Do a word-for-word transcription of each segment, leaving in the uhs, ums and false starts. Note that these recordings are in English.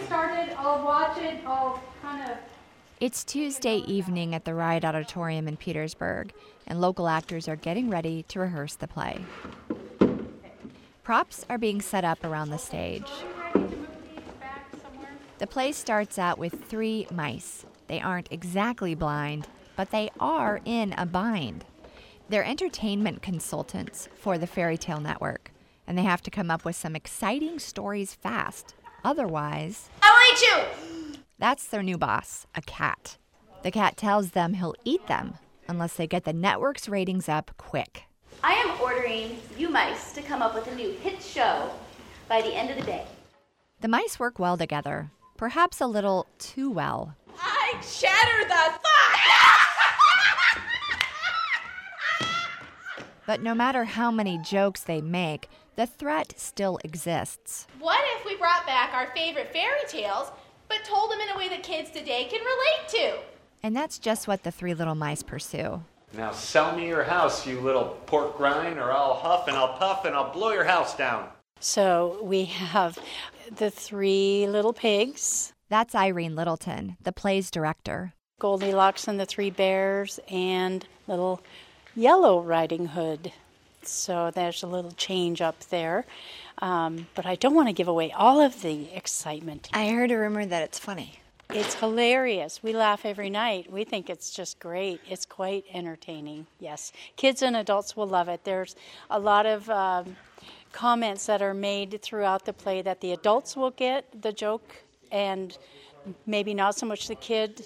get started. I'll watch it. I'll kind of... It's Tuesday evening at the Riot Auditorium in Petersburg, and local actors are getting ready to rehearse the play. Props are being set up around the stage. The play starts out with three mice. They aren't exactly blind, but they are in a bind. They're entertainment consultants for the Fairy Tale Network, and they have to come up with some exciting stories fast. Otherwise, I'll eat you! That's their new boss, a cat. The cat tells them he'll eat them unless they get the network's ratings up quick. I am ordering you mice to come up with a new hit show by the end of the day. The mice work well together, perhaps a little too well. I shatter the thought! But no matter how many jokes they make, the threat still exists. What if we brought back our favorite fairy tales, but told them in a way that kids today can relate to? And that's just what the three little mice pursue. Now sell me your house, you little pork rind, or I'll huff and I'll puff and I'll blow your house down. So we have the three little pigs. That's Irene Littleton, the play's director. Goldilocks and the Three Bears and little Yellow Riding Hood. So there's a little change up there. Um, but I don't want to give away all of the excitement. I heard a rumor that it's funny. It's hilarious. We laugh every night. We think it's just great. It's quite entertaining, yes. Kids and adults will love it. There's a lot of um, comments that are made throughout the play that the adults will get the joke and maybe not so much the kid,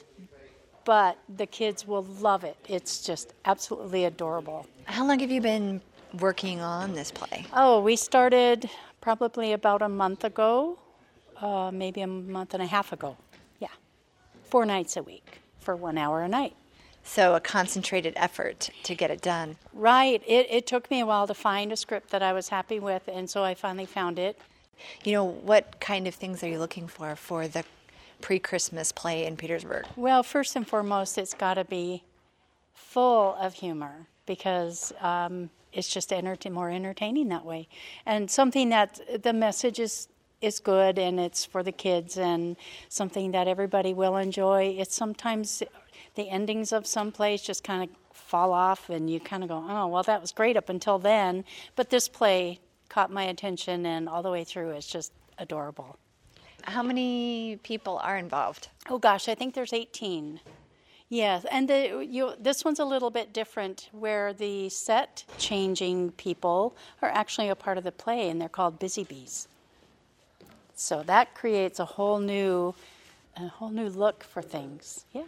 but the kids will love it. It's just absolutely adorable. How long have you been working on this play? Oh, we started probably about a month ago, uh, maybe a month and a half ago. Yeah, four nights a week for one hour a night. So a concentrated effort to get it done. Right. It, it took me a while to find a script that I was happy with, and so I finally found it. You know, what kind of things are you looking for for the pre-Christmas play in Petersburg? Well, first and foremost, it's got to be full of humor because um, it's just enter- more entertaining that way. And something that the message is, is good and it's for the kids and something that everybody will enjoy. It's sometimes the endings of some plays just kind of fall off and you kind of go, oh, well, that was great up until then. But this play caught my attention and all the way through it's just adorable. How many people are involved? Oh, gosh, I think there's eighteen. Yes, and the, you, this one's a little bit different where the set-changing people are actually a part of the play, and they're called Busy Bees. So that creates a whole new, a whole new look for things, yeah.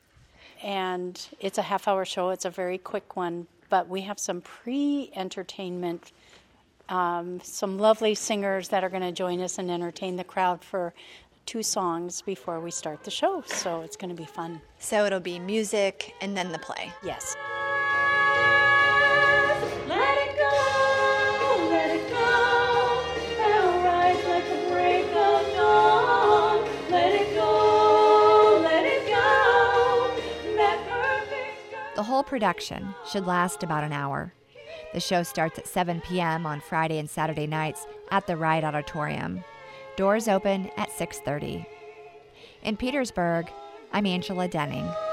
And it's a half-hour show. It's a very quick one, but we have some pre-entertainment Um, some lovely singers that are going to join us and entertain the crowd for two songs before we start the show. So it's going to be fun. So it'll be music and then the play. Yes. Let it go, let it go, it'll rise like the break of dawn. Let it go, let it go, that perfect girl. The whole production should last about an hour. The show starts at seven p.m. on Friday and Saturday nights at the Riot Auditorium. Doors open at six thirty. In Petersburg, I'm Angela Denning.